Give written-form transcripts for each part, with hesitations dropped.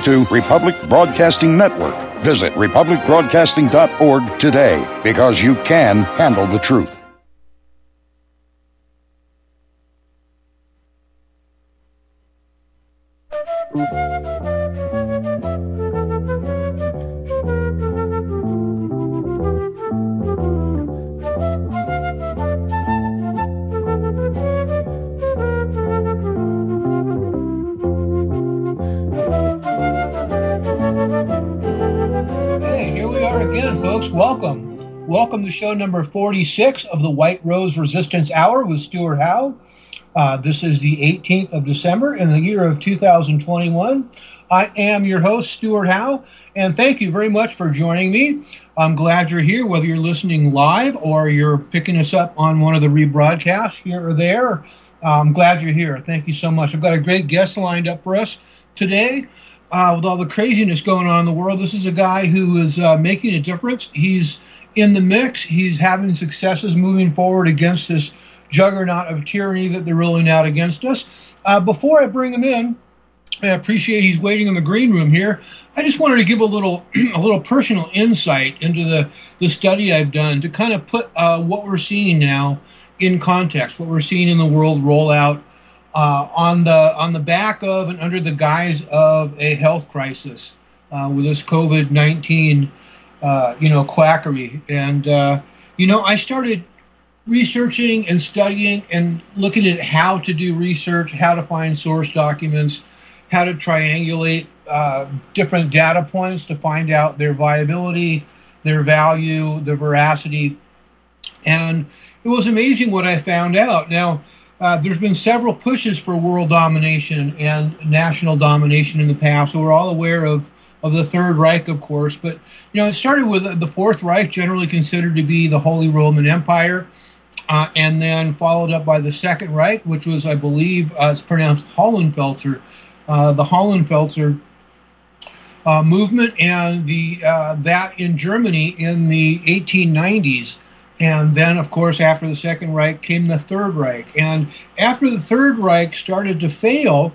to Republic Broadcasting Network. Visit republicbroadcasting.org today, because you can handle the truth. Welcome to show number 46 of the White Rose Resistance Hour with Stuart Howe. This is the 18th of December in the year of 2021. I am your host, Stuart Howe, and thank you very much for joining me. I'm glad you're here, whether you're listening live or you're picking us up on one of the rebroadcasts here or there. I'm glad you're here. Thank you so much. I've got a great guest lined up for us today. With all the craziness going on in the world, this is a guy who is making a difference. He's in the mix. He's having successes moving forward against this juggernaut of tyranny that they're rolling out against us. Before I bring him in, I appreciate he's waiting in the green room here. I just wanted to give a little personal insight into the study I've done to kind of put what we're seeing now in context, what we're seeing in the world roll out on the back of and under the guise of a health crisis with this COVID-19 quackery. And, I started researching and studying and looking at how to do research, how to find source documents, how to triangulate different data points to find out their viability, their value, their veracity. And it was amazing what I found out. Now, there's been several pushes for world domination and national domination in the past. So we're all aware of the Third Reich, of course. But, it started with the Fourth Reich, generally considered to be the Holy Roman Empire, and then followed up by the Second Reich, which was, I believe, it's pronounced Hollenfelser, the Hollenfelser movement, and that in Germany in the 1890s. And then, of course, after the Second Reich came the Third Reich. And after the Third Reich started to fail,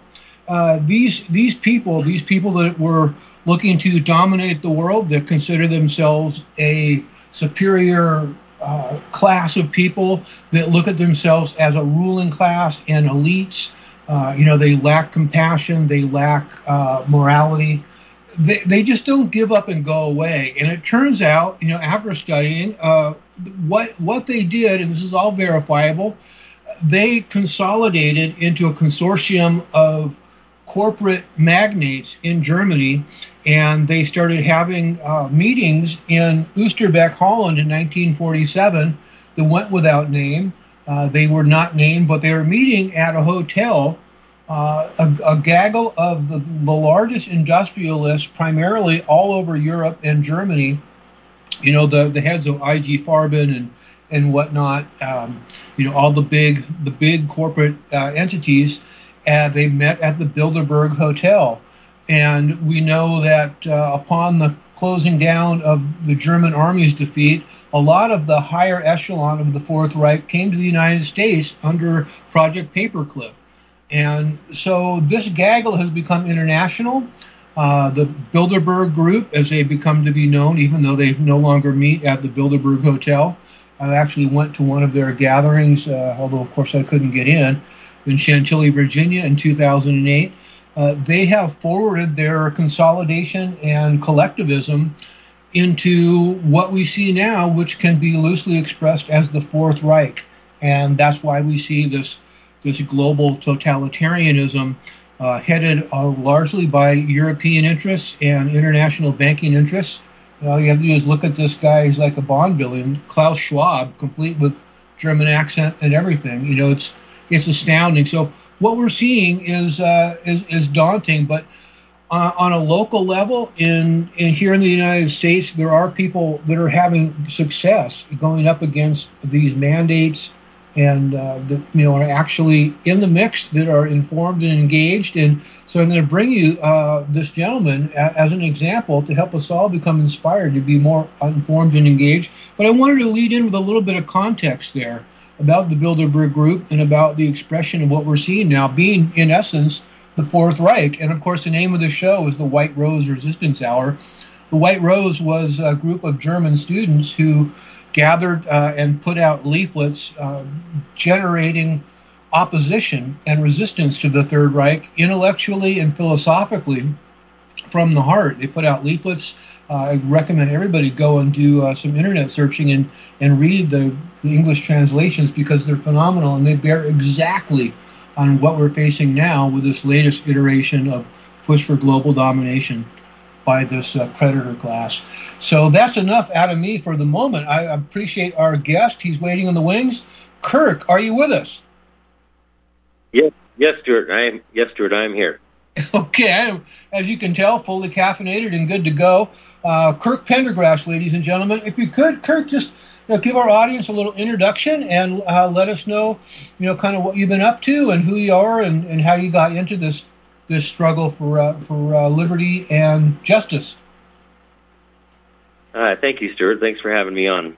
these people that were looking to dominate the world, that consider themselves a superior class of people, that look at themselves as a ruling class and elites, they lack compassion, they lack morality. They just don't give up and go away. And it turns out, after studying what they did, and this is all verifiable, they consolidated into a consortium of corporate magnates in Germany, and they started having meetings in Oosterbeek, Holland in 1947 that went without name. They were not named, but they were meeting at a hotel. A gaggle of the largest industrialists, primarily all over Europe and Germany, the heads of IG Farben and whatnot, all the big corporate entities, they met at the Bilderberg Hotel. And we know that upon the closing down of the German army's defeat, a lot of the higher echelon of the Fourth Reich came to the United States under Project Paperclip. And so this gaggle has become international. The Bilderberg Group, as they become to be known, even though they no longer meet at the Bilderberg Hotel. I actually went to one of their gatherings, although, of course, I couldn't get in Chantilly, Virginia in 2008. They have forwarded their consolidation and collectivism into what we see now, which can be loosely expressed as the Fourth Reich. And that's why we see this global totalitarianism headed largely by European interests and international banking interests. All you have to do is look at this guy. He's like a Bond villain, Klaus Schwab, complete with German accent and everything. It's astounding. So what we're seeing is daunting. But on a local level, in here in the United States, there are people that are having success going up against these mandates, and are actually in the mix, that are informed and engaged. And so I'm going to bring you this gentleman as an example to help us all become inspired to be more informed and engaged. But I wanted to lead in with a little bit of context there about the Bilderberg Group and about the expression of what we're seeing now being, in essence, the Fourth Reich. And of course, the name of the show is the White Rose Resistance Hour. The White Rose was a group of German students who gathered and put out leaflets generating opposition and resistance to the Third Reich intellectually and philosophically from the heart. They put out leaflets. I recommend everybody go and do some internet searching and read the English translations, because they're phenomenal, and they bear exactly on what we're facing now with this latest iteration of push for global domination by this predator class. So that's enough out of me for the moment. I appreciate our guest. He's waiting in the wings. Kirk, are you with us? Yes, Stuart. I'm here. Okay, I am, as you can tell, fully caffeinated and good to go. Kirk Pendergrass, ladies and gentlemen. If you could, Kirk, just give our audience a little introduction and let us know, kind of what you've been up to and who you are and how you got into this struggle for liberty and justice. Thank you, Stuart. Thanks for having me on.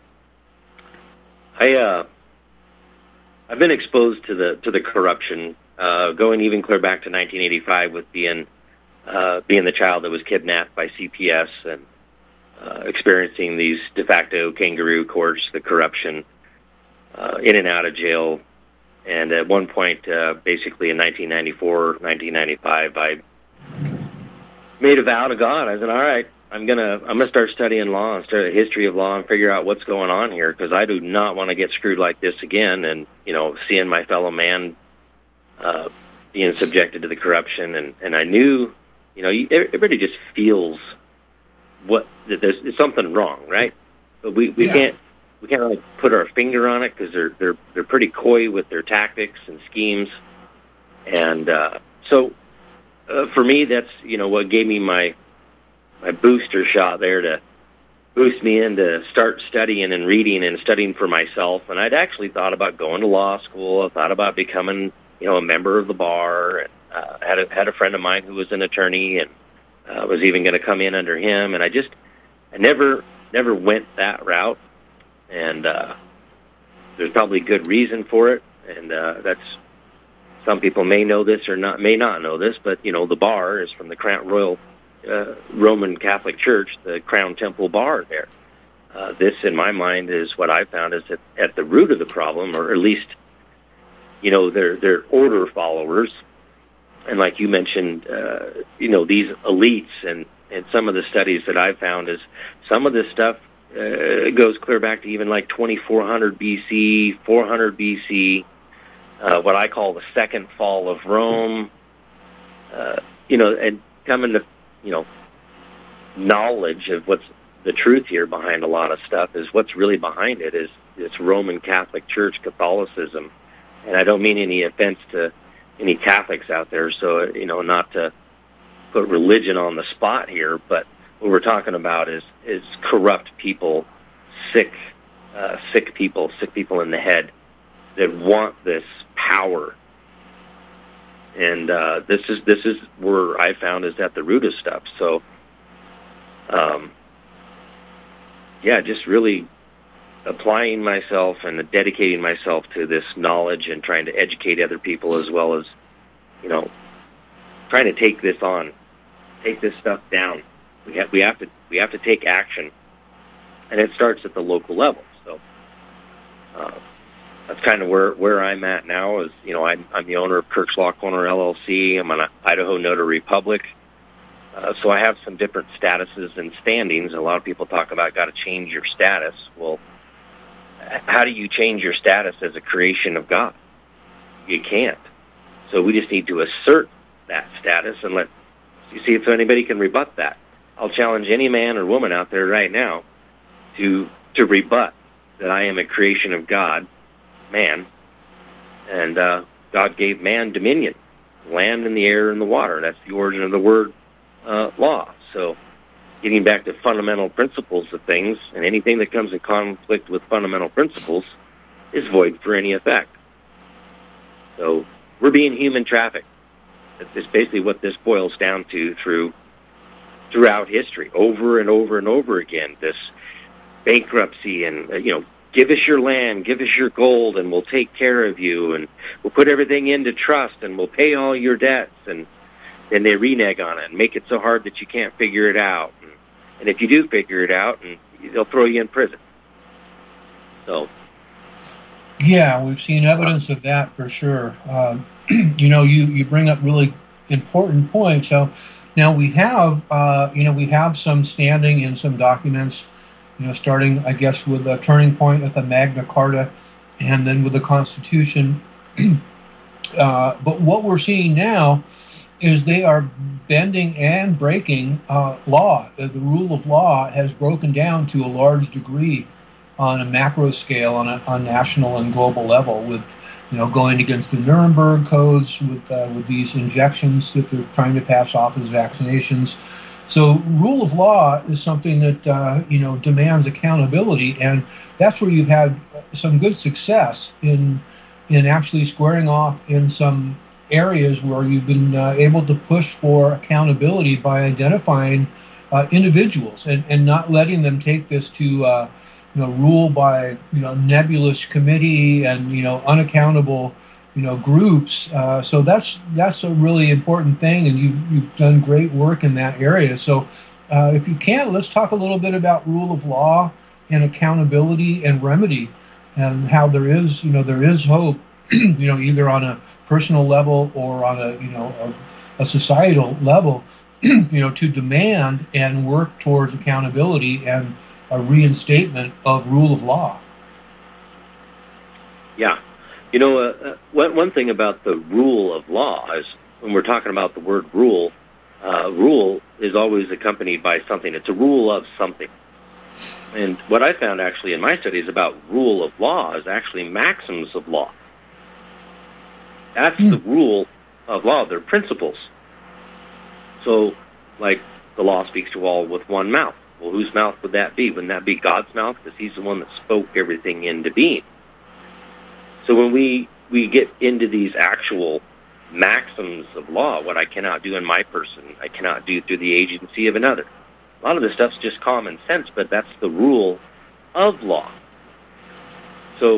I've been exposed to the corruption, going even clear back to 1985 with being the child that was kidnapped by CPS and experiencing these de facto kangaroo courts, the corruption, in and out of jail. And at one point, basically in 1994, 1995, I made a vow to God. I said, all right, I'm gonna start studying law and start a history of law and figure out what's going on here, because I do not want to get screwed like this again. And, seeing my fellow man being subjected to the corruption. And I knew, everybody just feels that there's something wrong, right? But we can't really put our finger on it, because they're pretty coy with their tactics and schemes. And so for me, that's what gave me my booster shot there to boost me in to start studying and reading and studying for myself. And I'd actually thought about going to law school. I thought about becoming a member of the bar. And had a friend of mine who was an attorney, and was even going to come in under him. And I never went that route. And there's probably good reason for it. And that's, some people may know this or may not know this, but the bar is from the Crown Royal Roman Catholic Church, the Crown Temple Bar there. This, in my mind, is what I found is at the root of the problem, or at least, they're order followers. And like you mentioned, these elites and some of the studies that I've found is some of this stuff goes clear back to even like 2400 BC, 400 BC, what I call the second fall of Rome, and coming to, knowledge of what's the truth here behind a lot of stuff is what's really behind it is it's Roman Catholic Church, Catholicism. And I don't mean any offense to any Catholics out there, so, not to put religion on the spot here, but what we're talking about is corrupt people, sick people in the head that want this power. And this is where I found is at the root of stuff. So, just really applying myself and dedicating myself to this knowledge and trying to educate other people, as well as, trying to take this stuff down. We have to take action, and it starts at the local level. So that's kind of where I'm at now. Is I'm the owner of Kirk's Law Corner LLC. I'm an Idaho Notary Public. So I have some different statuses and standings. A lot of people talk about got to change your status. Well, how do you change your status as a creation of God? You can't. So we just need to assert that status and see if anybody can rebut that. I'll challenge any man or woman out there right now to rebut that I am a creation of God, man, and God gave man dominion, land and the air and the water. That's the origin of the word law. So getting back to fundamental principles of things, and anything that comes in conflict with fundamental principles is void for any effect. So we're being human trafficked. It's basically what this boils down to throughout history, over and over and over again. This bankruptcy and, give us your land, give us your gold, and we'll take care of you, and we'll put everything into trust, and we'll pay all your debts. And then they renege on it and make it so hard that you can't figure it out. And if you do figure it out, and they'll throw you in prison. So, yeah, we've seen evidence of that for sure. You bring up really important points. So now we have some standing in some documents, starting, I guess, with a turning point at the Magna Carta, and then with the Constitution. But what we're seeing now is they are bending and breaking law. The rule of law has broken down to a large degree on a macro scale, on a national and global level, with going against the Nuremberg codes, with these injections that they're trying to pass off as vaccinations. So rule of law is something that demands accountability, and that's where you've had some good success in actually squaring off in some areas where you've been able to push for accountability by identifying individuals and not letting them take this to rule by nebulous committee and unaccountable groups. So that's a really important thing, and you've done great work in that area. So if you can, let's talk a little bit about rule of law and accountability and remedy, and how there is hope, either on a personal level or on a societal level, to demand and work towards accountability and a reinstatement of rule of law. Yeah. One thing about the rule of law is, when we're talking about the word rule, rule is always accompanied by something. It's a rule of something. And what I found actually in my studies about rule of law is actually maxims of law. That's the rule of law. They're principles. So, like, the law speaks to all with one mouth. Well, whose mouth would that be? Wouldn't that be God's mouth? Because he's the one that spoke everything into being. So when we get into these actual maxims of law, what I cannot do in my person, I cannot do through the agency of another. A lot of this stuff's just common sense, but that's the rule of law. So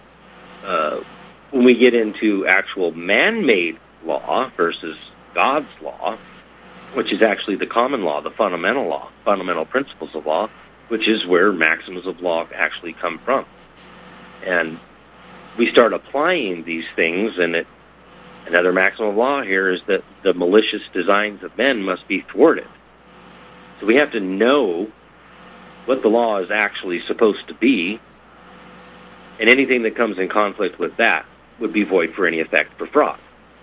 when we get into actual man-made law versus God's law, which is actually the common law, the fundamental law, fundamental principles of law, which is where maxims of law actually come from. And we start applying these things, and another maxim of law here is that the malicious designs of men must be thwarted. So we have to know what the law is actually supposed to be, and anything that comes in conflict with that would be void for any effect for fraud.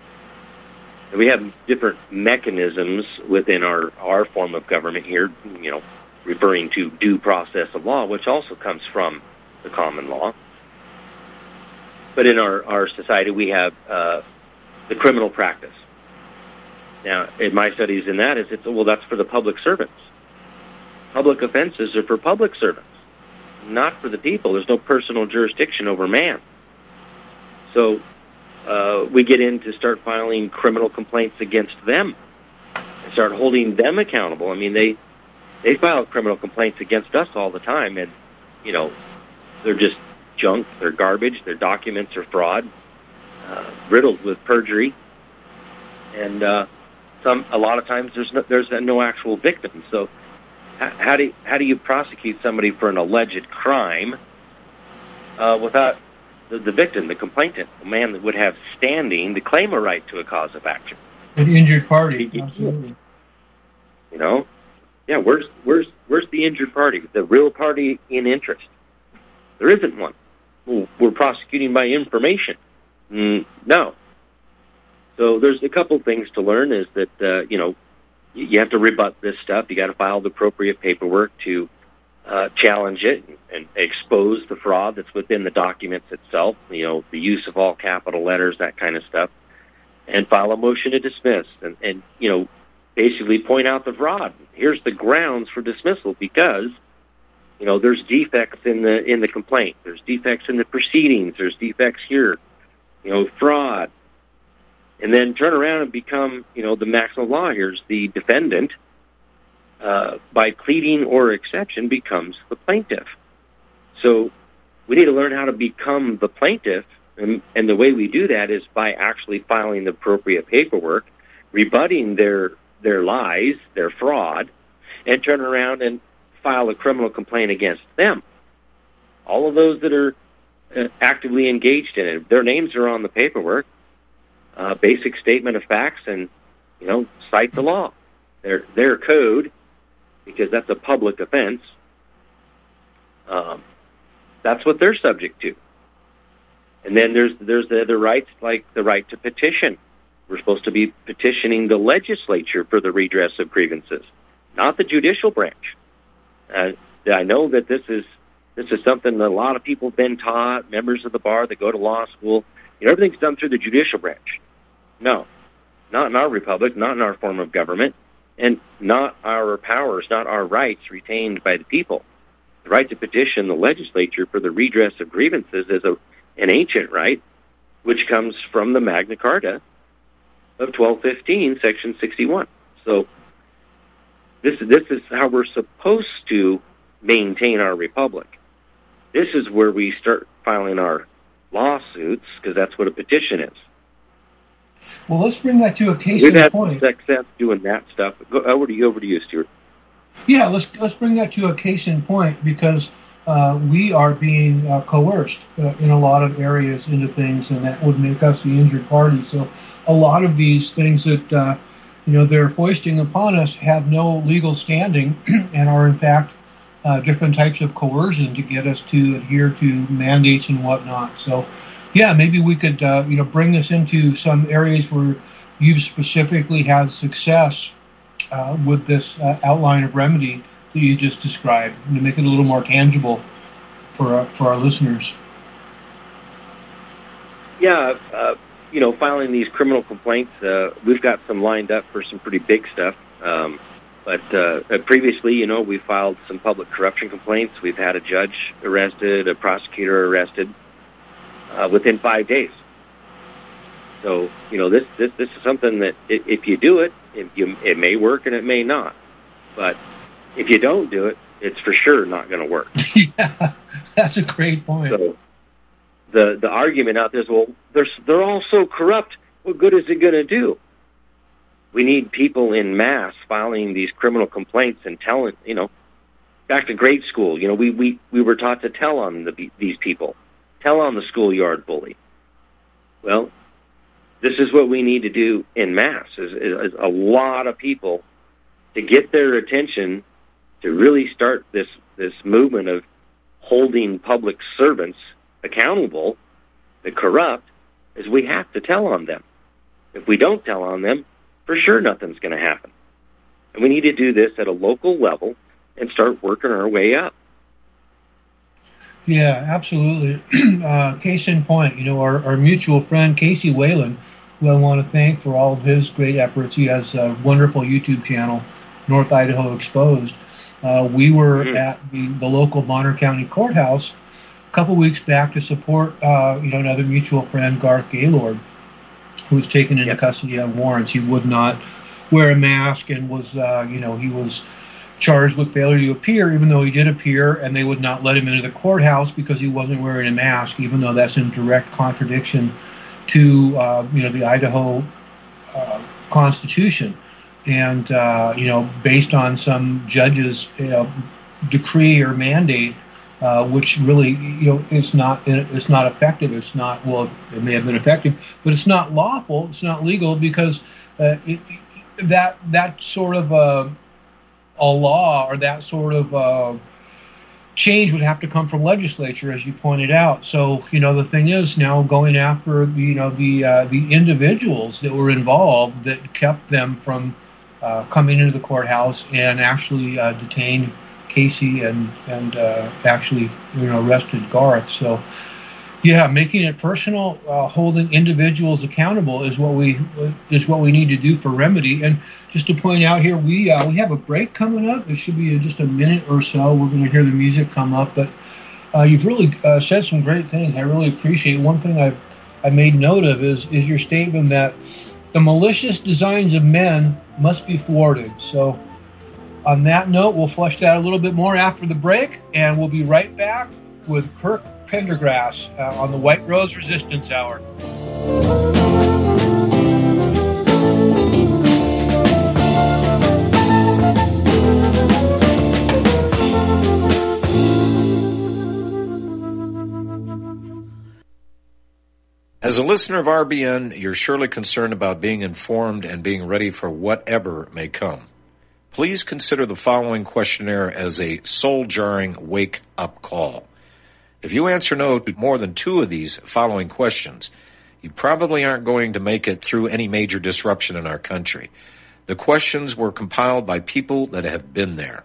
And we have different mechanisms within our form of government here, referring to due process of law, which also comes from the common law. But in our society, we have the criminal practice. Now, in my studies in that, that's for the public servants. Public offenses are for public servants, not for the people. There's no personal jurisdiction over man. So we get in to start filing criminal complaints against them and start holding them accountable. I mean, they file criminal complaints against us all the time, and, they're just junk, they're garbage, their documents are fraud, riddled with perjury, and a lot of times there's no actual victim. So how do you prosecute somebody for an alleged crime without the victim, the complainant, the man that would have standing to claim a right to a cause of action? An injured party, absolutely. Yeah. Where's the injured party? The real party in interest? There isn't one. Well, we're prosecuting by information. No. So there's a couple things to learn. Is that you have to rebut this stuff. You got to file the appropriate paperwork to challenge it and expose the fraud that's within the documents itself. The use of all capital letters, that kind of stuff, and file a motion to dismiss and basically point out the fraud. Here's the grounds for dismissal because there's defects in the complaint. There's defects in the proceedings. There's defects here. Fraud. And then turn around and become, the maximum law here is the defendant, by pleading or exception, becomes the plaintiff. So we need to learn how to become the plaintiff, and the way we do that is by actually filing the appropriate paperwork, rebutting their lies, their fraud, and turn around and file a criminal complaint against them. All of those that are actively engaged in it, their names are on the paperwork, basic statement of facts, and, cite the law. Their code, because that's a public offense, that's what they're subject to. And then there's the other rights, like the right to petition. We're supposed to be petitioning the legislature for the redress of grievances, not the judicial branch. I know that this is something that a lot of people have been taught, members of the bar that go to law school. Everything's done through the judicial branch. No, not in our republic, not in our form of government, and not our powers, not our rights retained by the people. The right to petition the legislature for the redress of grievances is an ancient right, which comes from the Magna Carta of 1215, Section 61. So this is how we're supposed to maintain our republic. This is where we start filing our lawsuits, because that's what a petition is. Well, let's bring that to a case in point. We've had success doing that stuff. Over to you, Stuart. Yeah, let's bring that to a case in point, because we are being coerced in a lot of areas into things, and that would make us the injured party. So a lot of these things that they're foisting upon us have no legal standing and are in fact different types of coercion to get us to adhere to mandates and whatnot. So yeah, maybe we could bring this into some areas where you've specifically had success with this outline of remedy that you just described, to make it a little more tangible for our listeners. Yeah, filing these criminal complaints, we've got some lined up for some pretty big stuff. But previously, we filed some public corruption complaints. We've had a judge arrested, a prosecutor arrested within 5 days. So, this is something that if you do it, it may work and it may not. But if you don't do it, it's for sure not going to work. Yeah, that's a great point. So the argument out there is, well, they're all so corrupt. What good is it going to do? We need people in mass filing these criminal complaints and telling, back to grade school, we were taught to tell on these people, tell on the schoolyard bully. Well, this is what we need to do in mass, is a lot of people to get their attention to really start this movement of holding public servants accountable, the corrupt, is we have to tell on them. If we don't tell on them, for sure nothing's going to happen. And we need to do this at a local level and start working our way up. Yeah, absolutely. Case in point, our mutual friend Casey Whalen, who I want to thank for all of his great efforts. He has a wonderful YouTube channel, North Idaho Exposed. We were at the local Bonner County Courthouse a couple weeks back to support, another mutual friend, Garth Gaylord, who was taken into custody on warrants. He would not wear a mask and was, he was charged with failure to appear, even though he did appear, and they would not let him into the courthouse because he wasn't wearing a mask, even though that's in direct contradiction to, the Idaho Constitution. And, based on some judge's, decree or mandate, which really, it's not effective. It's not, well, it may have been effective, but it's not lawful. It's not legal, because that sort of a law or that sort of change would have to come from legislature, as you pointed out. So, the thing is now going after, the individuals that were involved that kept them from coming into the courthouse and actually detained Casey and actually arrested Garth. So yeah, making it personal, holding individuals accountable is what we need to do for remedy. And just to point out here, we have a break coming up. It should be in just a minute or so. We're going to hear the music come up, but you've really said some great things. I really appreciate. One thing I made note of is your statement that the malicious designs of men must be thwarted. So on that note, we'll flesh that a little bit more after the break, and we'll be right back with Kirk Pendergrass on the White Rose Resistance Hour. As a listener of RBN, you're surely concerned about being informed and being ready for whatever may come. Please consider the following questionnaire as a soul-jarring wake-up call. If you answer no to more than 2 of these following questions, you probably aren't going to make it through any major disruption in our country. The questions were compiled by people that have been there.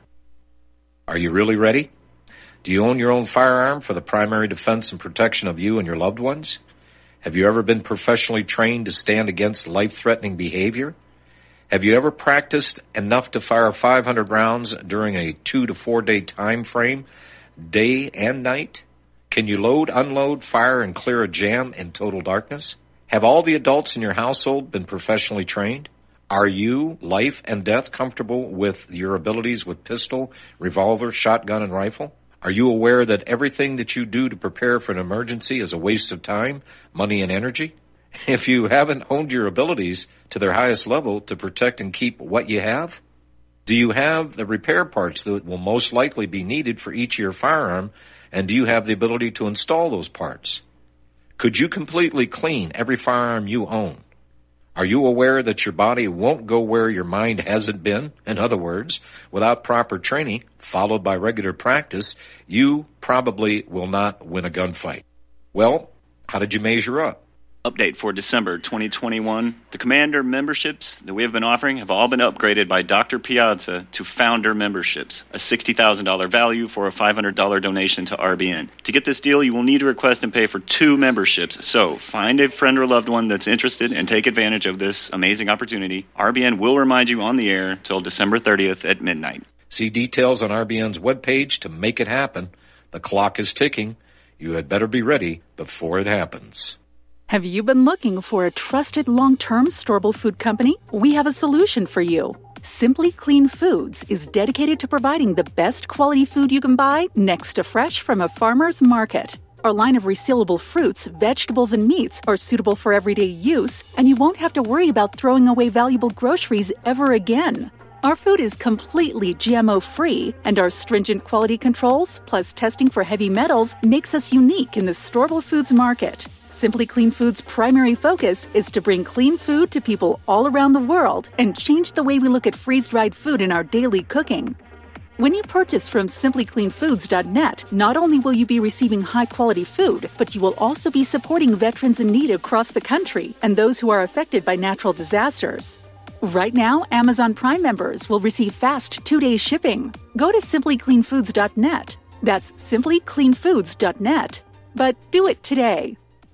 Are you really ready? Do you own your own firearm for the primary defense and protection of you and your loved ones? Have you ever been professionally trained to stand against life-threatening behavior? Have you ever practiced enough to fire 500 rounds during a 2 to 4 day time frame, day and night? Can you load, unload, fire, and clear a jam in total darkness? Have all the adults in your household been professionally trained? Are you, life and death, comfortable with your abilities with pistol, revolver, shotgun, and rifle? Are you aware that everything that you do to prepare for an emergency is a waste of time, money, and energy? If you haven't honed your abilities to their highest level to protect and keep what you have? Do you have the repair parts that will most likely be needed for each of your firearm, and do you have the ability to install those parts? Could you completely clean every firearm you own? Are you aware that your body won't go where your mind hasn't been? In other words, without proper training, followed by regular practice, you probably will not win a gunfight. Well, how did you measure up? Update for December 2021. The Commander memberships that we have been offering have all been upgraded by Dr. Piazza to Founder memberships, a $60,000 value for a $500 donation to RBN. To get this deal, you will need to request and pay for 2 memberships. So find a friend or loved one that's interested and take advantage of this amazing opportunity. RBN will remind you on the air till December 30th at midnight. See details on RBN's webpage to make it happen. The clock is ticking. You had better be ready before it happens. Have you been looking for a trusted long-term storable food company? We have a solution for you. Simply Clean Foods is dedicated to providing the best quality food you can buy next to fresh from a farmer's market. Our line of resealable fruits, vegetables, and meats are suitable for everyday use, and you won't have to worry about throwing away valuable groceries ever again. Our food is completely GMO-free, and our stringent quality controls, plus testing for heavy metals, makes us unique in the storable foods market. Simply Clean Foods' primary focus is to bring clean food to people all around the world and change the way we look at freeze-dried food in our daily cooking. When you purchase from simplycleanfoods.net, not only will you be receiving high-quality food, but you will also be supporting veterans in need across the country and those who are affected by natural disasters. Right now, Amazon Prime members will receive fast 2-day shipping. Go to simplycleanfoods.net. That's simplycleanfoods.net. But do it today.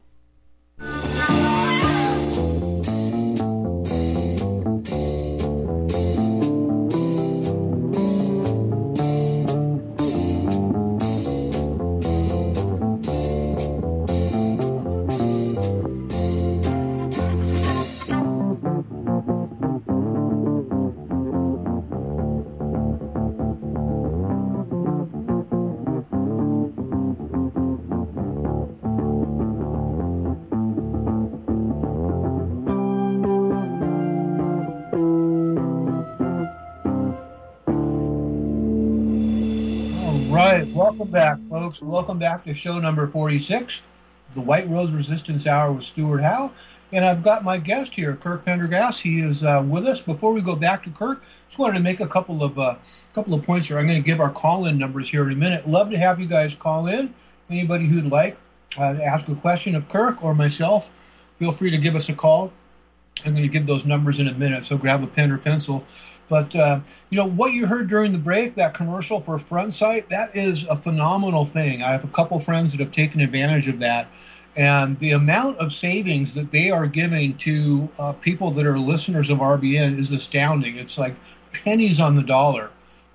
Welcome back, folks. Welcome back to show number 46, the White Rose Resistance Hour with Stuart Howe. And I've got my guest here, Kirk Pendergast. He is with us. Before we go back to Kirk, just wanted to make a couple of points here. I'm going to give our call-in numbers here in a minute. Love to have you guys call in. Anybody who'd like to ask a question of Kirk or myself, feel free to give us a call. I'm going to give those numbers in a minute, so grab a pen or pencil. But, what you heard during the break, that commercial for Front Sight, that is a phenomenal thing. I have a couple friends that have taken advantage of that. And the amount of savings that they are giving to people that are listeners of RBN is astounding. It's like pennies on the dollar.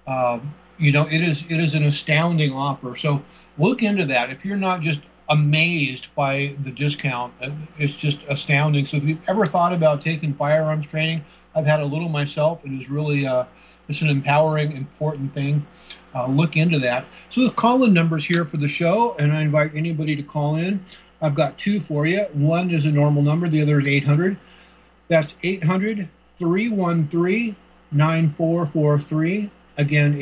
It is an astounding offer. So look into that. If you're not just amazed by the discount, it's just astounding. So if you've ever thought about taking firearms training, I've had a little myself. It is really it's an empowering, important thing. Look into that. So the call-in numbers here for the show, and I invite anybody to call in. I've got 2 for you. One is a normal number. The other is 800. That's 800-313-9443. Again,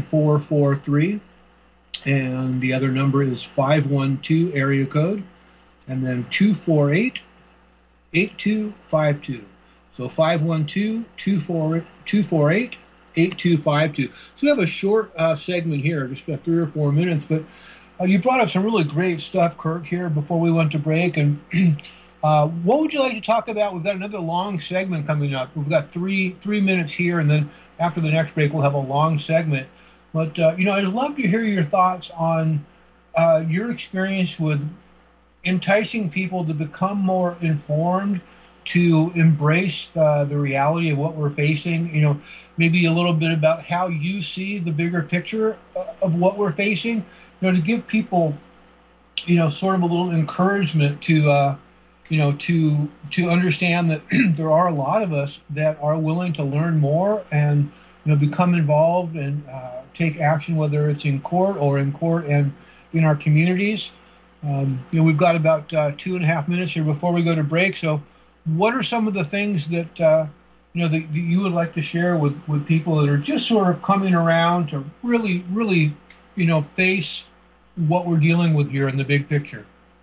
800-313-9443. And the other number is 512 area code and then 248-8252. So 512-248-8252. So we have a short segment here, just for 3 or 4 minutes, but you brought up some really great stuff, Kirk, here before we went to break. And what would you like to talk about? We've got another long segment coming up. We've got three minutes here, and then after the next break, we'll have a long segment. But, I'd love to hear your thoughts on your experience with enticing people to become more informed, to embrace the reality of what we're facing, maybe a little bit about how you see the bigger picture of what we're facing, to give people, sort of a little encouragement to understand that there are a lot of us that are willing to learn more and, become involved and take action, whether it's in court and in our communities. We've got about 2.5 minutes here before we go to break. So what are some of the things that, that you would like to share with people that are just sort of coming around to really, really, face what we're dealing with here in the big picture?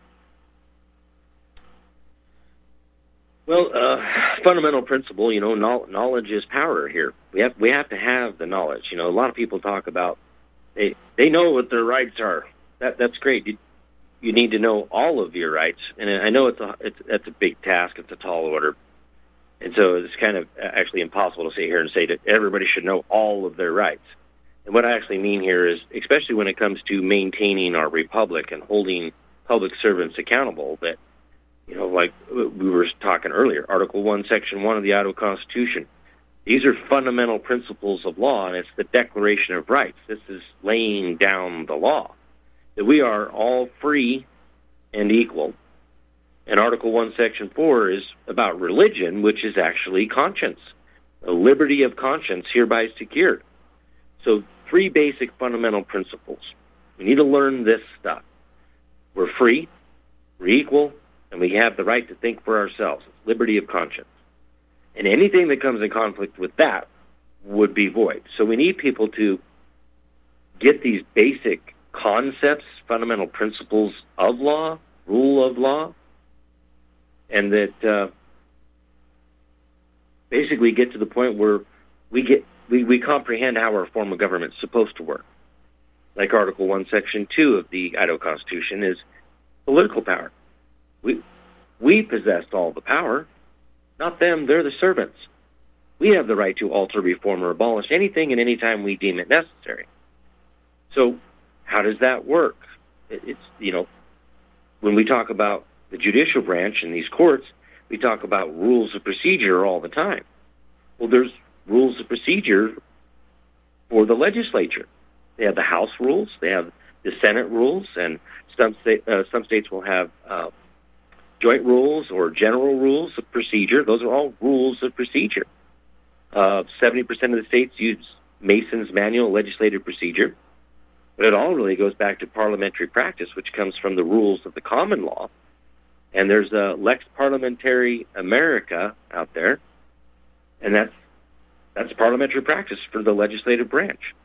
Well, fundamental principle, knowledge is power here. We have to have the knowledge. A lot of people talk about they know what their rights are. That's great. You need to know all of your rights, and I know that's a big task. It's a tall order, and so it's kind of actually impossible to sit here and say that everybody should know all of their rights. And what I actually mean here is, especially when it comes to maintaining our republic and holding public servants accountable, that, like we were talking earlier, Article 1, Section 1 of the Idaho Constitution. These are fundamental principles of law, and it's the Declaration of Rights. This is laying down the law, that we are all free and equal. And Article 1, Section 4 is about religion, which is actually conscience. The liberty of conscience hereby secured. So 3 basic fundamental principles. We need to learn this stuff. We're free, we're equal, and we have the right to think for ourselves. It's liberty of conscience. And anything that comes in conflict with that would be void. So we need people to get these basic concepts, fundamental principles of law, rule of law, and that basically get to the point where we comprehend how our form of government is supposed to work. Like Article 1, Section 2 of the Idaho Constitution is political power. We possessed all the power, not them. They're the servants. We have the right to alter, reform, or abolish anything and any time we deem it necessary. So how does that work? It's, when we talk about the judicial branch in these courts, we talk about rules of procedure all the time. Well, there's rules of procedure for the legislature. They have the House rules, they have the Senate rules, and some states will have joint rules or general rules of procedure. Those are all rules of procedure. 70% of the states use Mason's Manual of Legislative Procedure, but it all really goes back to parliamentary practice, which comes from the rules of the common law. And there's a Lex Parliamentary America out there, and that's parliamentary practice for the legislative branch.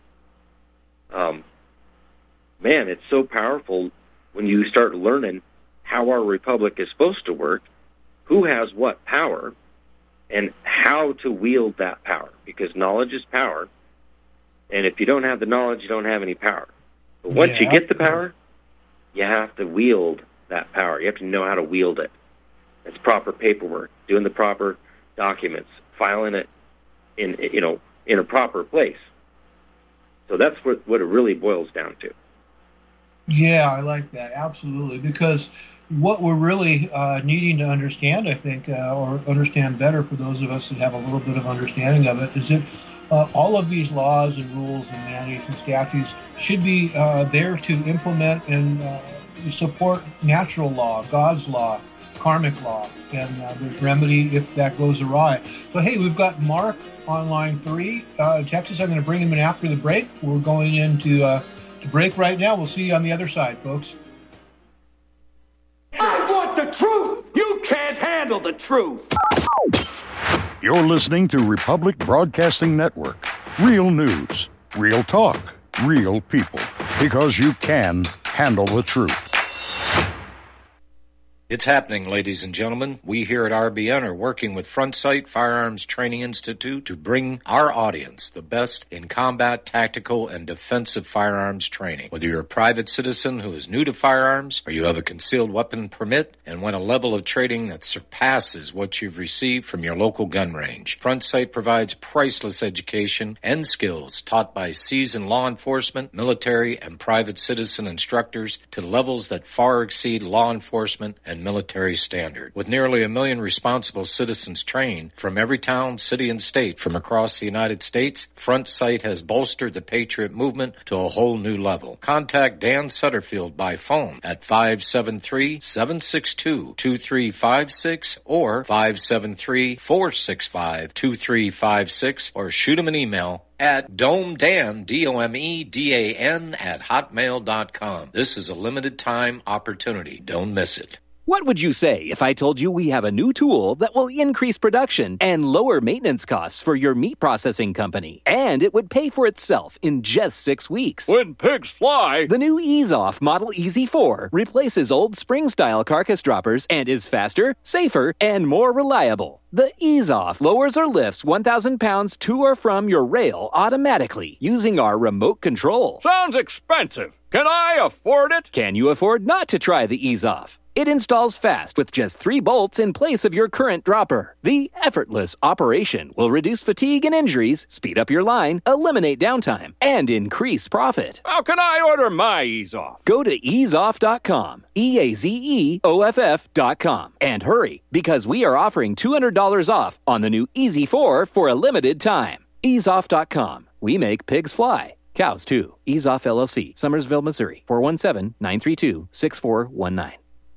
Man, it's so powerful when you start learning how our republic is supposed to work, who has what power, and how to wield that power, because knowledge is power, and if you don't have the knowledge, you don't have any power. But once you get the power, you have to wield that power. You have to know how to wield it. It's proper paperwork, doing the proper documents, filing it in a proper place. So that's what it really boils down to. Yeah, I like that. Absolutely. Because what we're really needing to understand, I think, or understand better for those of us that have a little bit of understanding of it, is that all of these laws and rules and mandates and statutes should be there to implement and support natural law, God's law, karmic law, and there's remedy if that goes awry. But hey, we've got Mark on line 3 in Texas. I'm going to bring him in after the break. We're going into to break right now. We'll see you on the other side, folks. I want the truth. You can't handle the truth. You're listening to Republic Broadcasting Network. Real news, real talk, real people. Because you can handle the truth. It's happening, ladies and gentlemen. We here at RBN are working with Front Sight Firearms Training Institute to bring our audience the best in combat, tactical, and defensive firearms training. Whether you're a private citizen who is new to firearms, or you have a concealed weapon permit and want a level of training that surpasses what you've received from your local gun range, Front Sight provides priceless education and skills taught by seasoned law enforcement, military, and private citizen instructors to levels that far exceed law enforcement and military standard. With nearly 1 million responsible citizens trained from every town, city, and state from across the United States, Front Sight has bolstered the Patriot movement to a whole new level. Contact Dan Sutterfield by phone at 573-762-2356 or 573-465-2356 or shoot him an email at domedan, DOMEDAN, at hotmail.com. This is a limited time opportunity. Don't miss it. What would you say if I told you we have a new tool that will increase production and lower maintenance costs for your meat processing company? And it would pay for itself in just 6 weeks. When pigs fly! The new Ease Off Model Easy 4 replaces old spring-style carcass droppers and is faster, safer, and more reliable. The Ease Off lowers or lifts 1,000 pounds to or from your rail automatically using our remote control. Sounds expensive. Can I afford it? Can you afford not to try the Ease Off? It installs fast with just 3 bolts in place of your current dropper. The effortless operation will reduce fatigue and injuries, speed up your line, eliminate downtime, and increase profit. How can I order my Ease Off? Go to easeoff.com, EAZEOFF.com, and hurry, because we are offering $200 off on the new Easy 4 for a limited time. Easeoff.com. We make pigs fly. Cows, too. Ease Off LLC, Summersville, Missouri, 417-932-6419.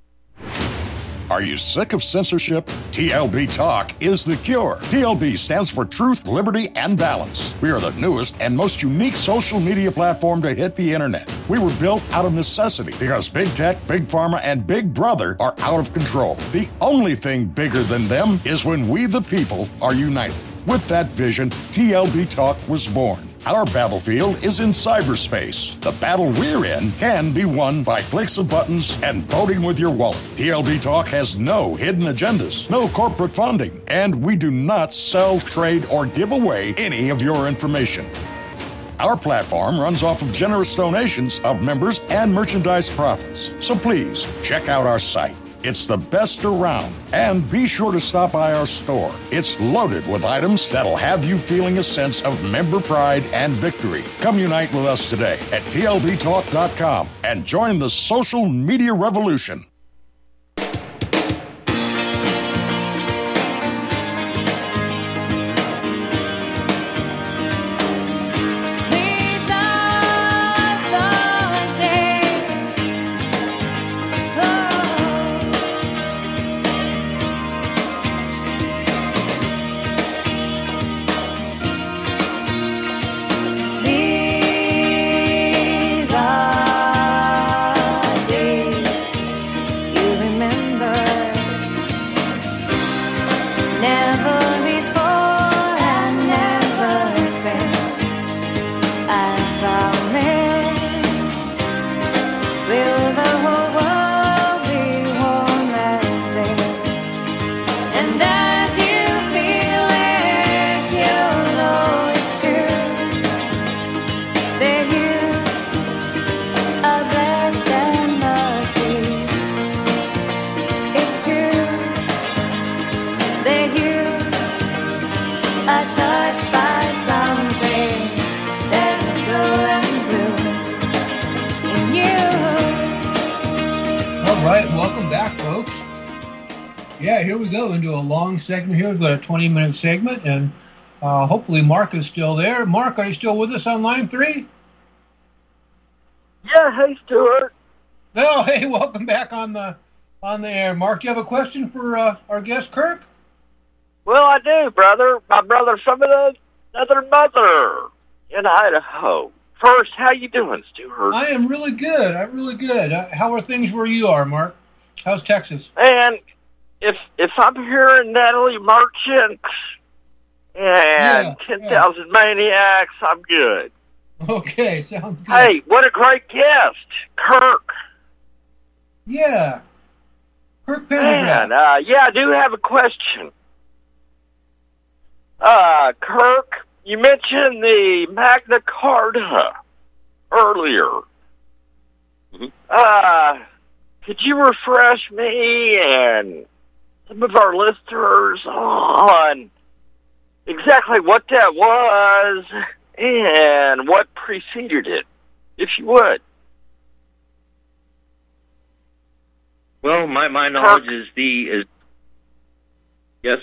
Are you sick of censorship? TLB Talk is the cure. TLB stands for Truth, Liberty, and Balance. We are the newest and most unique social media platform to hit the internet. We were built out of necessity because Big Tech, Big Pharma, and Big Brother are out of control. The only thing bigger than them is when we, the people, are united. With that vision, TLB Talk was born. Our battlefield is in cyberspace. The battle we're in can be won by clicks of buttons and voting with your wallet. TLB Talk has no hidden agendas, no corporate funding, and we do not sell, trade, or give away any of your information. Our platform runs off of generous donations of members and merchandise profits. So please, check out our site. It's the best around. And be sure to stop by our store. It's loaded with items that'll have you feeling a sense of member pride and victory. Come unite with us today at TLBTalk.com and join the social media revolution. Here we go into a long segment here. We've got a 20-minute segment, and hopefully Mark is still there. Mark, are you still with us on line 3? Yeah, hey, Stuart. Oh, hey, welcome back on the air. Mark, do you have a question for our guest, Kirk? Well, I do, brother. My brother from another mother in Idaho. First, how you doing, Stuart? I am really good. I'm really good. How are things where you are, Mark? How's Texas? And if I'm hearing Natalie Merchant and 10,000 Maniacs, I'm good. Okay, sounds good. Hey, what a great guest, Kirk. Yeah. Kirk Pendergrass. Yeah, I do have a question. Kirk, you mentioned the Magna Carta earlier. Mm-hmm. Could you refresh me and some of our listeners on exactly what that was and what preceded it, if you would? Well, my knowledge is yes.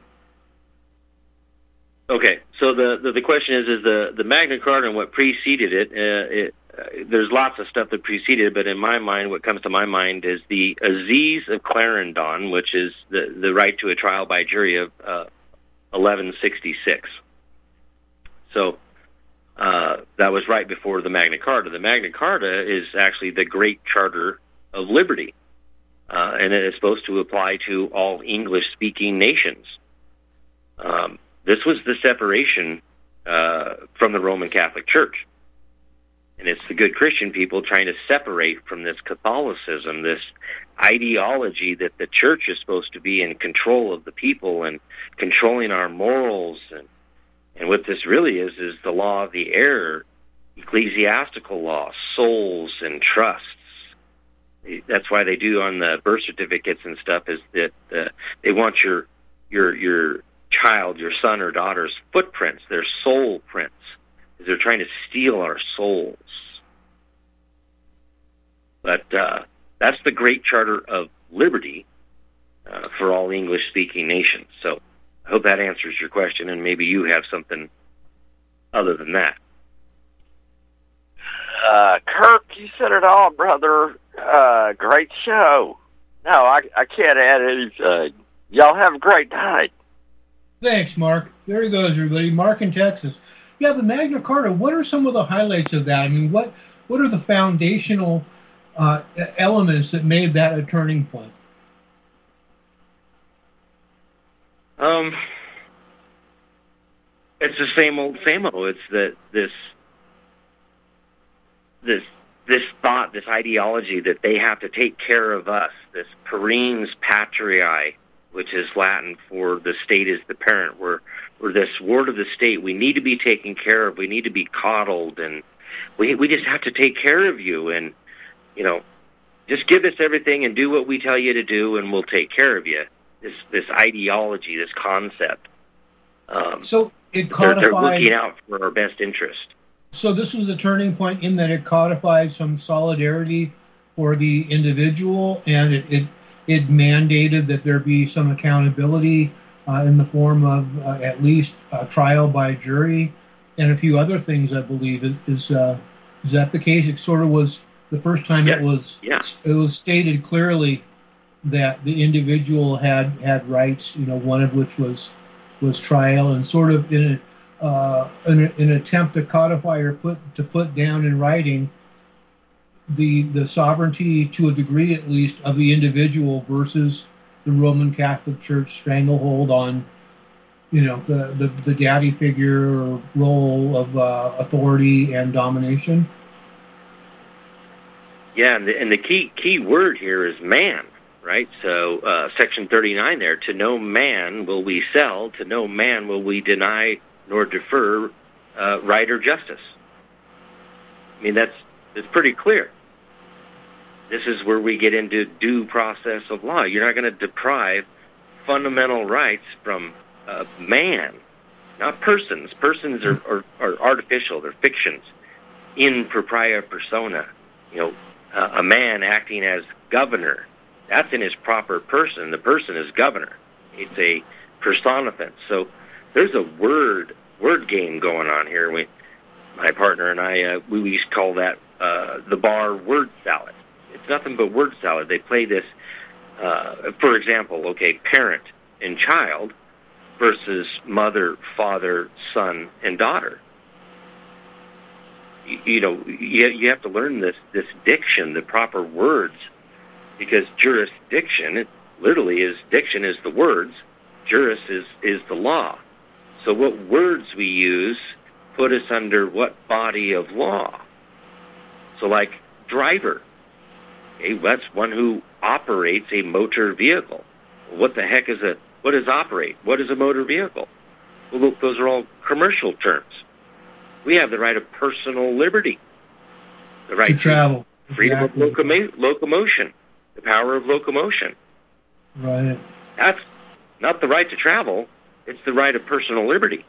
Okay, so the question is the Magna Carta and what preceded it. There's lots of stuff that preceded it, but in my mind, what comes to my mind is the Aziz of Clarendon, which is the right to a trial by jury of 1166. So that was right before the Magna Carta. The Magna Carta is actually the Great Charter of Liberty, and it is supposed to apply to all English-speaking nations. This was the separation from the Roman Catholic Church. And it's the good Christian people trying to separate from this Catholicism, this ideology that the church is supposed to be in control of the people and controlling our morals. And what this really is the law of the air, ecclesiastical law, souls and trusts. That's why they do on the birth certificates and stuff, is that they want your child, your son or daughter's footprints, their soul prints. They're trying to steal our souls. But that's the Great Charter of Liberty for all English-speaking nations. So I hope that answers your question, and maybe you have something other than that. Kirk, you said it all, brother. Great show. No, I can't add anything. Y'all have a great night. Thanks, Mark. There he goes, everybody. Mark in Texas. Yeah, the Magna Carta, what are some of the highlights of that? I mean, what are the foundational elements that made that a turning point? It's the same old. It's this thought, this ideology that they have to take care of us, this parens patriae, which is Latin for the state is the parent. We're this ward of the state. We need to be taken care of. We need to be coddled, and we just have to take care of you. And just give us everything and do what we tell you to do, and we'll take care of you. This ideology, this concept. So it codified. They're looking out for our best interest. So this was a turning point in that it codified some solidarity for the individual, and it mandated that there be some accountability in the form of at least trial by jury and a few other things, I believe. Is that the case? It sort of was the first time it was stated clearly that the individual had rights, one of which was trial, and sort of in an attempt to codify or put down in writing the sovereignty, to a degree at least, of the individual versus the Roman Catholic Church stranglehold on, the daddy figure or role of authority and domination. Yeah, and the key word here is man, right? So Section 39 there, to no man will we sell, to no man will we deny nor defer right or justice. I mean, that's pretty clear. This is where we get into due process of law. You're not going to deprive fundamental rights from man, not persons. Persons are artificial. They're fictions. In propria persona, a man acting as governor, that's in his proper person. The person is governor. It's a personifiant. So there's a word game going on here. My partner and I, we used to call that the bar word salad. It's nothing but word salad. They play this, for example, parent and child versus mother, father, son, and daughter. You have to learn this diction, the proper words, because jurisdiction, it literally is, diction is the words, juris is the law. So what words we use put us under what body of law? So like driver. Okay, that's one who operates a motor vehicle. What the heck what is operate? What is a motor vehicle? Well, look, those are all commercial terms. We have the right of personal liberty, the right to travel, freedom of locomotion, the power of locomotion. Right. That's not the right to travel. It's the right of personal liberty.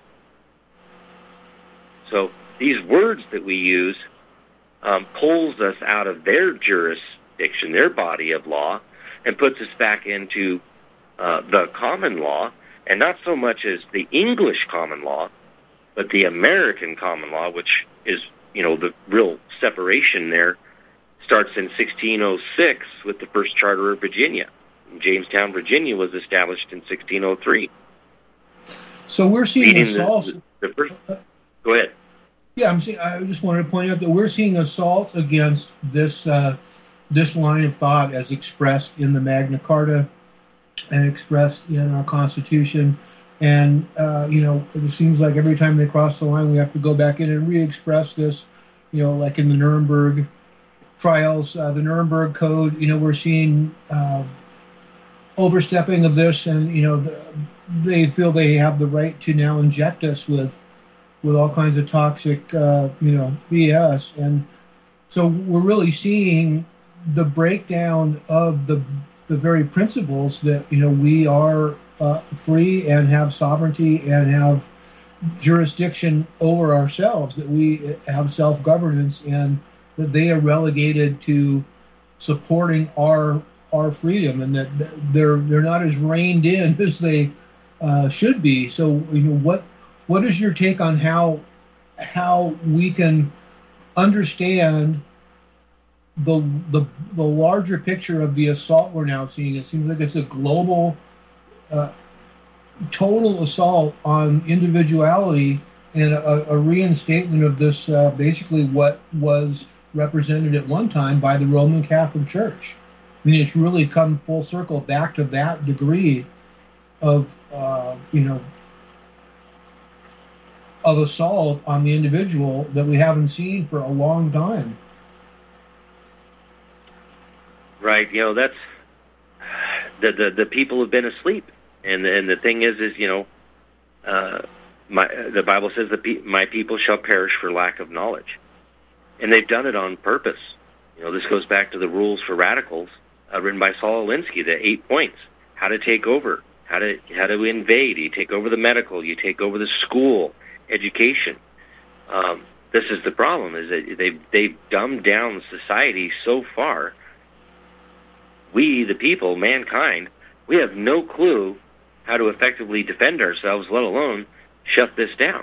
So these words that we use pulls us out of their jurisdiction, their body of law, and puts us back into the common law, and not so much as the English common law, but the American common law, which is, the real separation there starts in 1606 with the first charter of Virginia. Jamestown, Virginia was established in 1603. So we're seeing assaults. Go ahead. Yeah, I just wanted to point out that we're seeing assaults against this line of thought as expressed in the Magna Carta and expressed in our Constitution. And, it seems like every time they cross the line, we have to go back in and re-express this, like in the Nuremberg trials, the Nuremberg Code, we're seeing overstepping of this, and, they feel they have the right to now inject us with all kinds of toxic, BS. And so we're really seeing the breakdown of the very principles that, we are free and have sovereignty and have jurisdiction over ourselves, that we have self-governance, and that they are relegated to supporting our freedom, and that they're not as reined in as they should be. So, what is your take on how we can understand the larger picture of the assault we're now seeing? It seems like it's a global, total assault on individuality, and a reinstatement of this, basically what was represented at one time by the Roman Catholic Church. I mean, it's really come full circle back to that degree of, of assault on the individual that we haven't seen for a long time. Right. That's the people have been asleep. And the thing is, the Bible says that my people shall perish for lack of knowledge. And they've done it on purpose. This goes back to the Rules for Radicals, written by Saul Alinsky, the 8 points: how to take over, how to invade. You take over the medical, you take over the school, education. This is the problem: is that they've dumbed down society so far. We, the people, mankind, we have no clue how to effectively defend ourselves, let alone shut this down.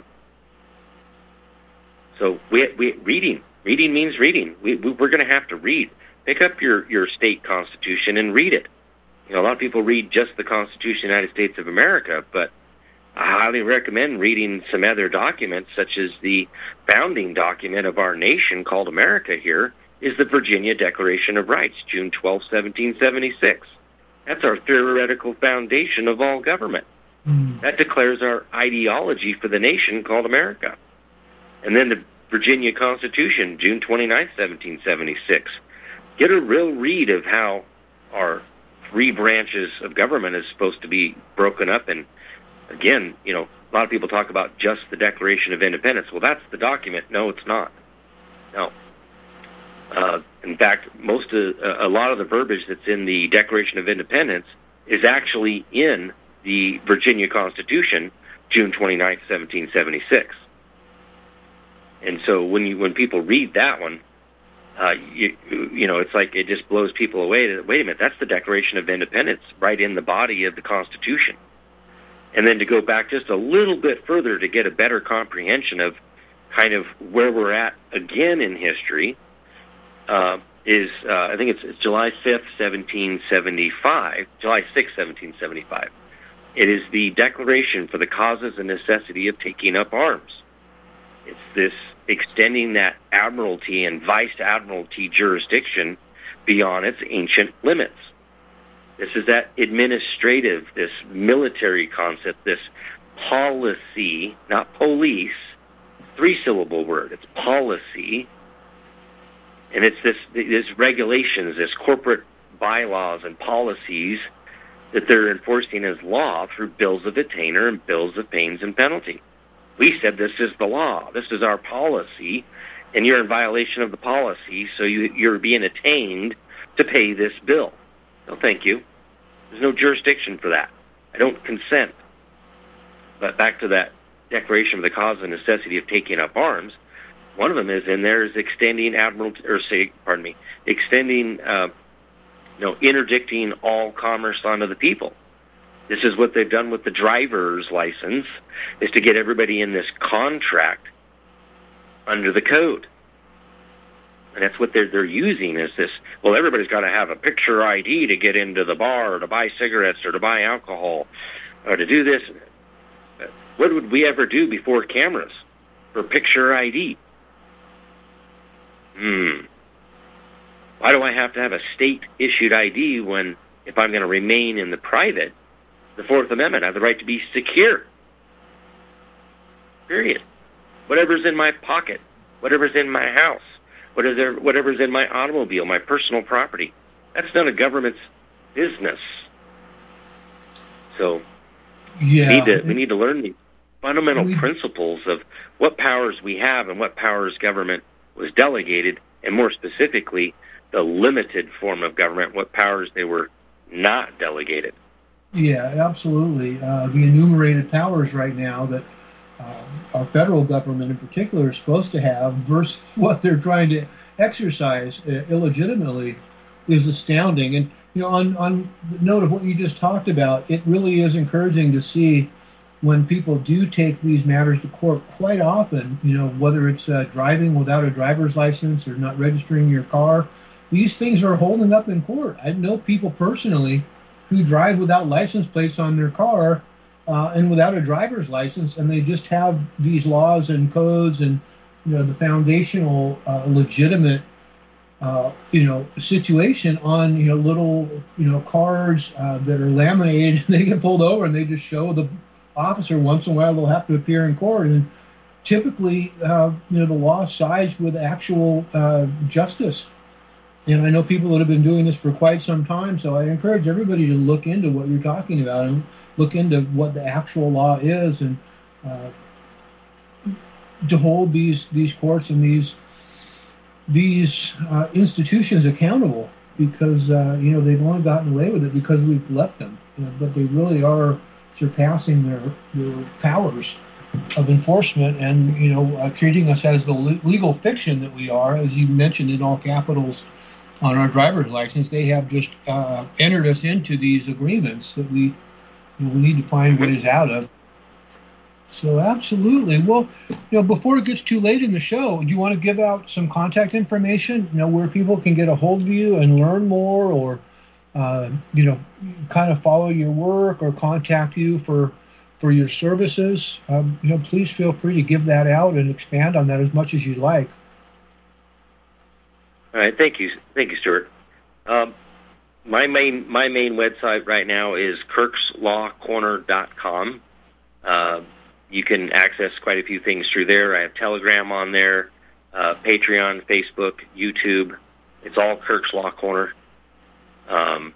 So reading means reading. We're going to have to read. Pick up your state constitution and read it. A lot of people read just the Constitution of the United States of America, but I highly recommend reading some other documents, such as the founding document of our nation called America here is the Virginia Declaration of Rights, June 12, 1776. That's our theoretical foundation of all government. That declares our ideology for the nation called America. And then the Virginia Constitution, June 29, 1776. Get a real read of how our three branches of government is supposed to be broken up. And again, a lot of people talk about just the Declaration of Independence. Well, that's the document. No, it's not. No. In fact, a lot of the verbiage that's in the Declaration of Independence is actually in the Virginia Constitution, June 29, 1776. And so when people read that one, it's like it just blows people away. Wait a minute, that's the Declaration of Independence right in the body of the Constitution. And then to go back just a little bit further to get a better comprehension of kind of where we're at again in history, I think it's July 5th, 1775, July 6th, 1775. It is the Declaration for the Causes and Necessity of Taking Up Arms. It's this extending that admiralty and vice-admiralty jurisdiction beyond its ancient limits. This is that administrative, this military concept, this policy, not police, three-syllable word. It's policy. And it's this regulations, this corporate bylaws and policies that they're enforcing as law through bills of attainder and bills of pains and penalty. We said this is the law, this is our policy, and you're in violation of the policy, so you're being attained to pay this bill. No, thank you. There's no jurisdiction for that. I don't consent. But back to that declaration of the cause and necessity of taking up arms, one of them is in there is extending interdicting all commerce onto the people. This is what they've done with the driver's license, is to get everybody in this contract under the code. And that's what they're using is this, well, everybody's got to have a picture ID to get into the bar or to buy cigarettes or to buy alcohol or to do this. What would we ever do before cameras for picture ID? Why do I have to have a state-issued ID when, if I'm going to remain in the private, the Fourth Amendment, I have the right to be secure? Period. Whatever's in my pocket, whatever's in my house, whatever's in my automobile, my personal property, that's none of government's business. So we need to learn these fundamental principles of what powers we have and what powers government was delegated, and more specifically, the limited form of government, what powers they were not delegated. Yeah, absolutely. The enumerated powers right now that our federal government in particular is supposed to have versus what they're trying to exercise illegitimately is astounding. And, on the note of what you just talked about, it really is encouraging to see when people do take these matters to court quite often, whether it's driving without a driver's license or not registering your car, these things are holding up in court. I know people personally who drive without license plates on their car and without a driver's license, and they just have these laws and codes and, the foundational legitimate, situation on, little, cards that are laminated, and they get pulled over and they just show the officer once in a while. They'll have to appear in court, and typically, the law sides with actual justice. And I know people that have been doing this for quite some time, so I encourage everybody to look into what you're talking about and look into what the actual law is, and to hold these courts and these institutions accountable, because they've only gotten away with it because we've let them. But they really are surpassing their powers of enforcement and treating us as the legal fiction that we are, as you mentioned in all capitals on our driver's license. They have just entered us into these agreements that we need to find ways out of. So absolutely. Well, before it gets too late in the show, do you want to give out some contact information, where people can get a hold of you and learn more, or kind of follow your work or contact you for your services? Please feel free to give that out and expand on that as much as you'd like. All right, thank you, Stuart. My main website right now is kirkslawcorner.com. You can access quite a few things through there. I have Telegram on there, Patreon, Facebook, YouTube. It's all Kirk's Law Corner. I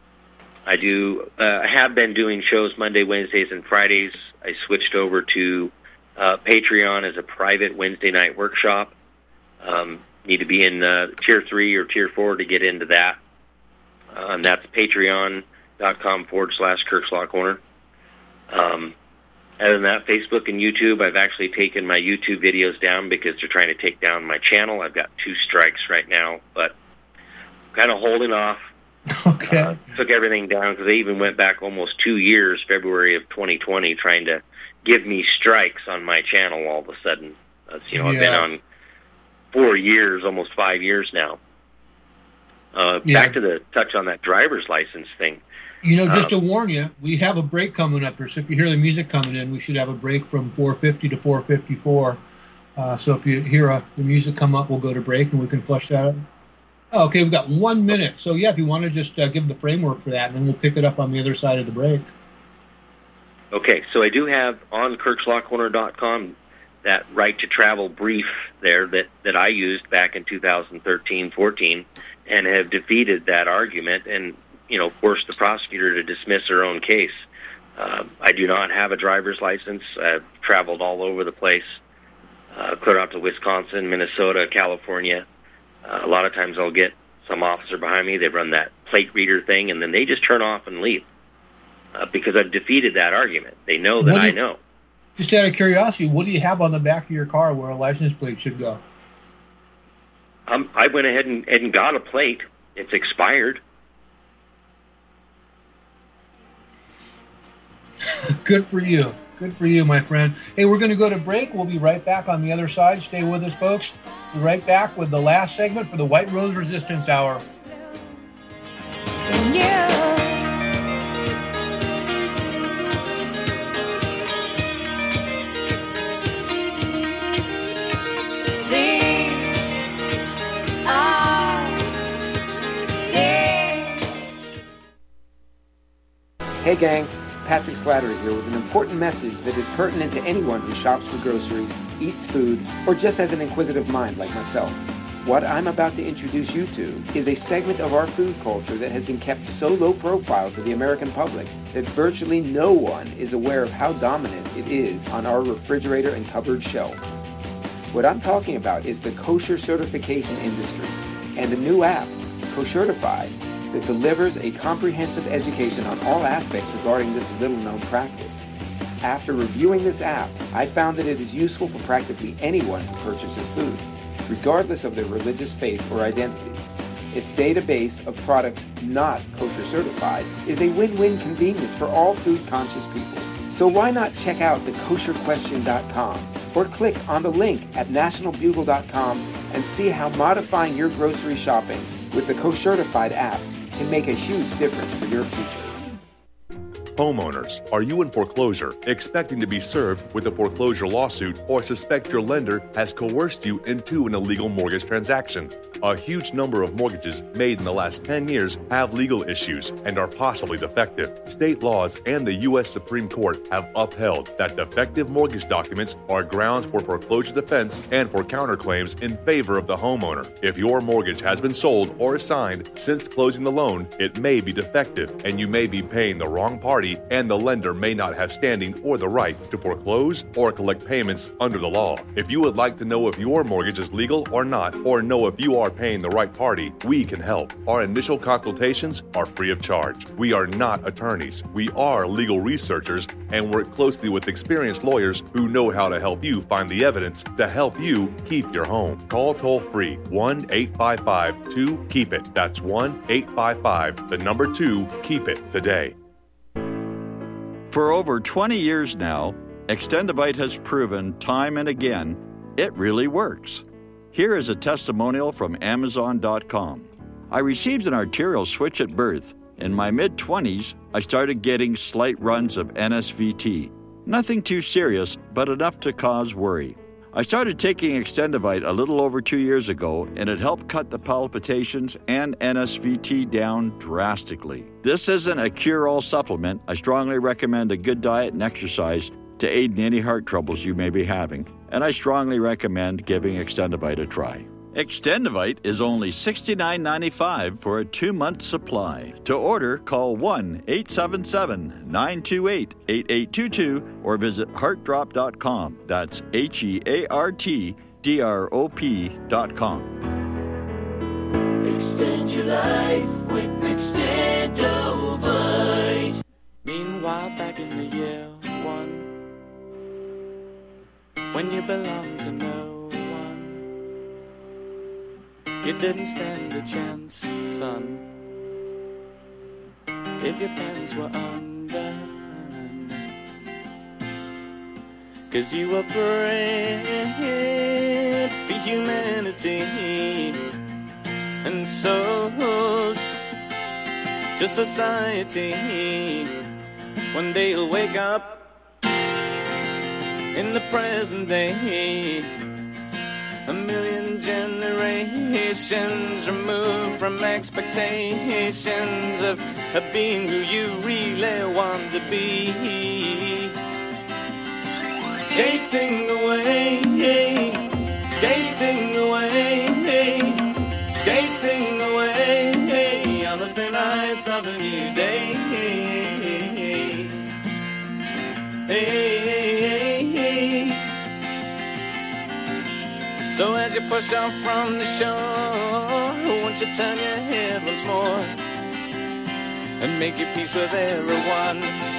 have been doing shows Monday, Wednesdays, and Fridays. I switched over to Patreon as a private Wednesday night workshop. Need to be in Tier 3 or Tier 4 to get into that. That's patreon.com/Kirk's Law Corner. Other than that, Facebook and YouTube, I've actually taken my YouTube videos down because they're trying to take down my channel. I've got 2 strikes right now, but kind of holding off. Okay. Took everything down because they even went back almost 2 years, February of 2020, trying to give me strikes on my channel all of a sudden. I've been on 4 years, almost 5 years now. Back to the touch on that driver's license thing. Just to warn you, we have a break coming up here. So if you hear the music coming in, we should have a break from 4:50 to 4:54. So if you hear the music come up, we'll go to break and we can flush that out. Oh, okay, we've got 1 minute. So if you want to just give the framework for that, and then we'll pick it up on the other side of the break. Okay, so I do have on kirkslawcorner.com that right to travel brief there that I used back in 2013-14, and have defeated that argument and, forced the prosecutor to dismiss her own case. I do not have a driver's license. I've traveled all over the place, clear out to Wisconsin, Minnesota, California. A lot of times I'll get some officer behind me. They run that plate reader thing, and then they just turn off and leave because I've defeated that argument. They know that I know. Just out of curiosity, what do you have on the back of your car where a license plate should go? I went ahead and got a plate. It's expired. Good for you. Good for you, my friend. Hey, we're going to go to break. We'll be right back on the other side. Stay with us, folks. We'll be right back with the last segment for the White Rose Resistance Hour. Hey gang, Patrick Slattery here with an important message that is pertinent to anyone who shops for groceries, eats food, or just has an inquisitive mind like myself. What I'm about to introduce you to is a segment of our food culture that has been kept so low profile to the American public that virtually no one is aware of how dominant it is on our refrigerator and cupboard shelves. What I'm talking about is the kosher certification industry and a new app, Koshertified, that delivers a comprehensive education on all aspects regarding this little-known practice. After reviewing this app, I found that it is useful for practically anyone who purchases food, regardless of their religious faith or identity. Its database of products not kosher certified is a win-win convenience for all food-conscious people. So why not check out the kosherquestion.com or click on the link at nationalbugle.com and see how modifying your grocery shopping with the Koshertified app can make a huge difference for your future. Homeowners, are you in foreclosure, expecting to be served with a foreclosure lawsuit, or suspect your lender has coerced you into an illegal mortgage transaction? A huge number of mortgages made in the last 10 years have legal issues and are possibly defective. State laws and the U.S. Supreme Court have upheld that defective mortgage documents are grounds for foreclosure defense and for counterclaims in favor of the homeowner. If your mortgage has been sold or assigned since closing the loan, it may be defective and you may be paying the wrong party, and the lender may not have standing or the right to foreclose or collect payments under the law. If you would like to know if your mortgage is legal or not, or know if you are paying the right party, we can help. Our initial consultations are free of charge. We are not attorneys. We are legal researchers and work closely with experienced lawyers who know how to help you find the evidence to help you keep your home. Call toll-free 1-855-2-KEEP-IT. That's 1-855-2-KEEP-IT today. For over 20 years now, Extendivite has proven time and again it really works. Here is a testimonial from Amazon.com. I received an arterial switch at birth. In my mid-20s, I started getting slight runs of NSVT. Nothing too serious, but enough to cause worry. I started taking Extendivite a little over 2 years ago, and it helped cut the palpitations and NSVT down drastically. This isn't a cure-all supplement. I strongly recommend a good diet and exercise to aid in any heart troubles you may be having, and I strongly recommend giving Extendivite a try. Extendivite is only $69.95 for a 2-month supply. To order, call 1-877-928-8822 or visit heartdrop.com. That's HEARTDROP.com. Extend your life with Extendivite. Meanwhile, back in the year one, when you belonged to no one, you didn't stand a chance, son, if your pants were undone. 'Cause you were bred for humanity and sold to society. One day you'll wake up in the present day, a million generations removed from expectations of being who you really want to be. Skating away, skating away, skating away on the thin ice of a new day. So as you push off from the shore, won't you turn your head once more and make your peace with everyone?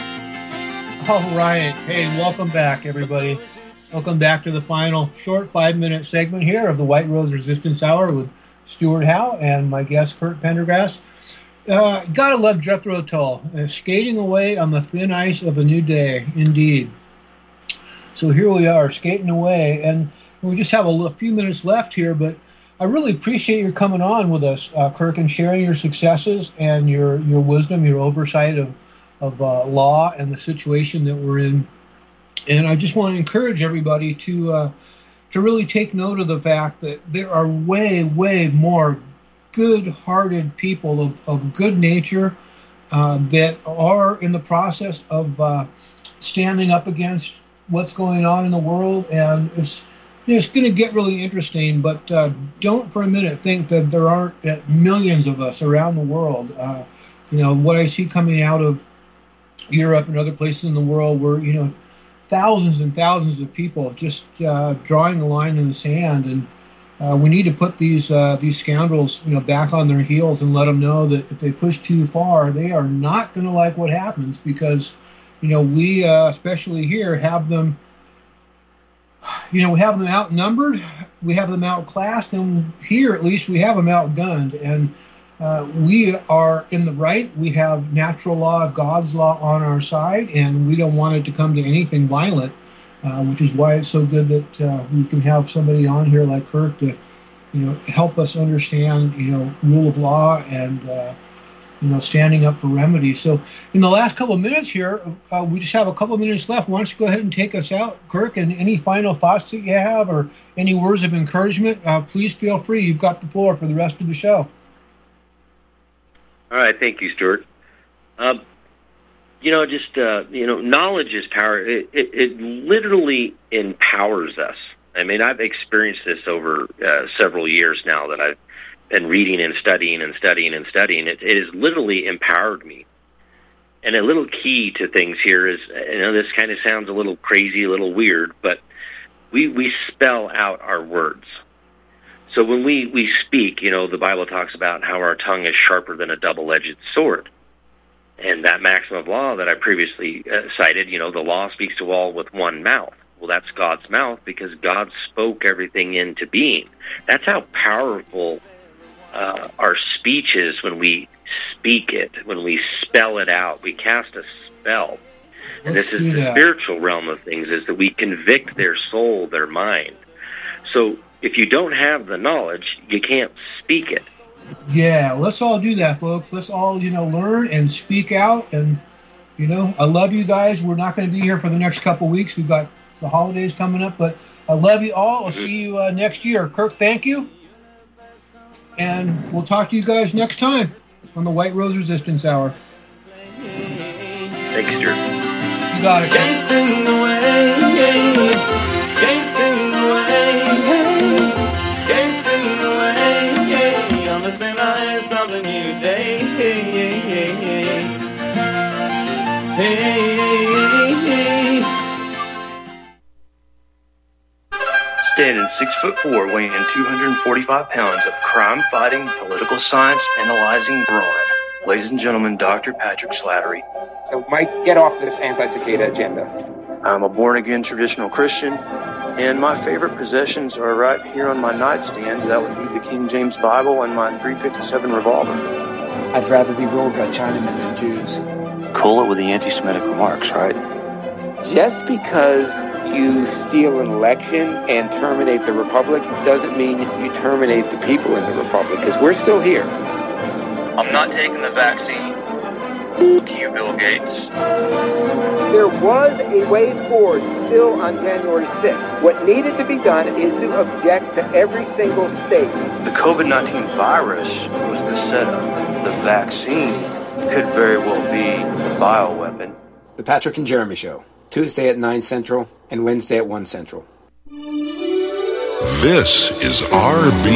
All right. Hey, welcome back, everybody. Welcome back to the final short 5-minute segment here of the White Rose Resistance Hour with Stuart Howe and my guest, Kurt Pendergrass. Gotta love Jethro Tull, skating away on the thin ice of a new day, indeed. So here we are, skating away, and we just have a few minutes left here, but I really appreciate your coming on with us, Kirk, and sharing your successes and your wisdom, your oversight of law and the situation that we're in. And I just want to encourage everybody to really take note of the fact that there are way, way more good-hearted people of good nature that are in the process of standing up against what's going on in the world. And it's going to get really interesting, but don't for a minute think that there aren't millions of us around the world. What I see coming out of Europe and other places in the world where, thousands and thousands of people just drawing the line in the sand. And we need to put these scoundrels, back on their heels and let them know that if they push too far, they are not going to like what happens because, we, especially here, have them, we have them outnumbered, we have them outclassed, and here at least we have them outgunned. And we are in the right. We have natural law, God's law on our side, and we don't want it to come to anything violent, which is why it's so good that we can have somebody on here like Kirk to, help us understand, rule of law and, standing up for remedy. So in the last couple of minutes here, we just have a couple of minutes left. Why don't you go ahead and take us out, Kirk, and any final thoughts that you have or any words of encouragement, please feel free. You've got the floor for the rest of the show. All right, thank you, Stuart. Knowledge is power. It literally empowers us. I mean, I've experienced this over several years now that I've been reading and studying and studying and studying. It has literally empowered me. And a little key to things here is, this kind of sounds a little crazy, a little weird, but we spell out our words. So when we speak, the Bible talks about how our tongue is sharper than a double-edged sword. And that maxim of law that I previously cited, the law speaks to all with one mouth. Well, that's God's mouth because God spoke everything into being. That's how powerful our speech is when we speak it, when we spell it out. We cast a spell. And this is the spiritual realm of things, is that we convict their soul, their mind. So if you don't have the knowledge, you can't speak it. Yeah, let's all do that, folks. Let's all, learn and speak out. And, I love you guys. We're not going to be here for the next couple weeks. We've got the holidays coming up, but I love you all. I'll see you next year. Kirk, thank you. And we'll talk to you guys next time on the White Rose Resistance Hour. Thanks, Stuart. You got it. Skating away, skating away, skating away on the thin ice of a new day. Standing 6'4", weighing 245 pounds of crime-fighting, political science analyzing brawn. Ladies and gentlemen, Dr. Patrick Slattery. So, Mike, get off this anti-cicada agenda. I'm a born-again traditional Christian, and my favorite possessions are right here on my nightstand. That would be the King James Bible and my .357 revolver. I'd rather be ruled by Chinamen than Jews. Cool it with the anti-Semitic remarks, right? Just because you steal an election and terminate the Republic doesn't mean you terminate the people in the Republic, because we're still here. I'm not taking the vaccine. Fuck you, Bill Gates. There was a way forward still on January 6th. What needed to be done is to object to every single state. The COVID-19 virus was the setup. The vaccine could very well be the bioweapon. The Patrick and Jeremy Show, Tuesday at 9 Central, and Wednesday at 1 Central. This is RB